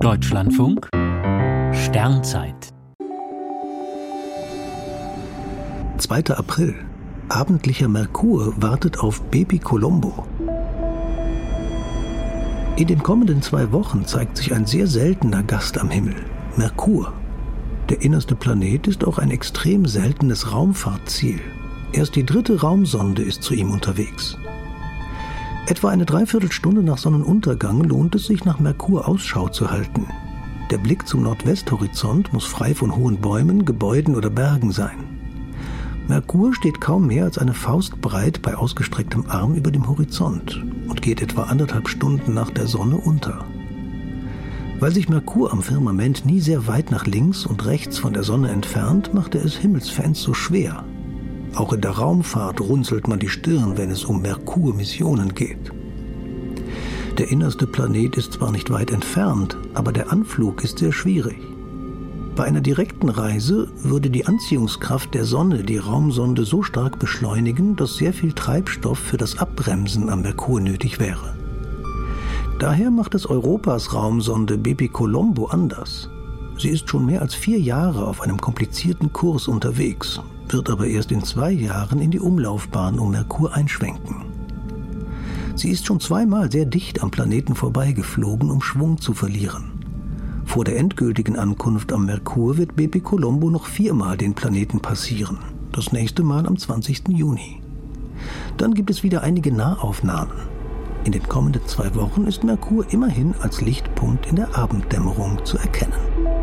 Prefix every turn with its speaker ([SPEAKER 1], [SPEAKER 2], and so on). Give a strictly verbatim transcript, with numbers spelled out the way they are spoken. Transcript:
[SPEAKER 1] Deutschlandfunk Sternzeit.
[SPEAKER 2] zweiter April. Abendlicher Merkur wartet auf Baby Colombo. In den kommenden zwei Wochen zeigt sich ein sehr seltener Gast am Himmel, Merkur. Der innerste Planet ist auch ein extrem seltenes Raumfahrtziel. Erst die dritte Raumsonde ist zu ihm unterwegs. Etwa eine Dreiviertelstunde nach Sonnenuntergang lohnt es sich, nach Merkur Ausschau zu halten. Der Blick zum Nordwesthorizont muss frei von hohen Bäumen, Gebäuden oder Bergen sein. Merkur steht kaum mehr als eine Faust breit bei ausgestrecktem Arm über dem Horizont und geht etwa anderthalb Stunden nach der Sonne unter. Weil sich Merkur am Firmament nie sehr weit nach links und rechts von der Sonne entfernt, macht er es Himmelsfans so schwer. Auch in der Raumfahrt runzelt man die Stirn, wenn es um Merkur-Missionen geht. Der innerste Planet ist zwar nicht weit entfernt, aber der Anflug ist sehr schwierig. Bei einer direkten Reise würde die Anziehungskraft der Sonne die Raumsonde so stark beschleunigen, dass sehr viel Treibstoff für das Abbremsen am Merkur nötig wäre. Daher macht es Europas Raumsonde Baby Colombo anders. Sie ist schon mehr als vier Jahre auf einem komplizierten Kurs unterwegs, wird aber erst in zwei Jahren in die Umlaufbahn um Merkur einschwenken. Sie ist schon zweimal sehr dicht am Planeten vorbeigeflogen, um Schwung zu verlieren. Vor der endgültigen Ankunft am Merkur wird Baby Colombo noch viermal den Planeten passieren, das nächste Mal am zwanzigsten Juni. Dann gibt es wieder einige Nahaufnahmen. In den kommenden zwei Wochen ist Merkur immerhin als Lichtpunkt in der Abenddämmerung zu erkennen.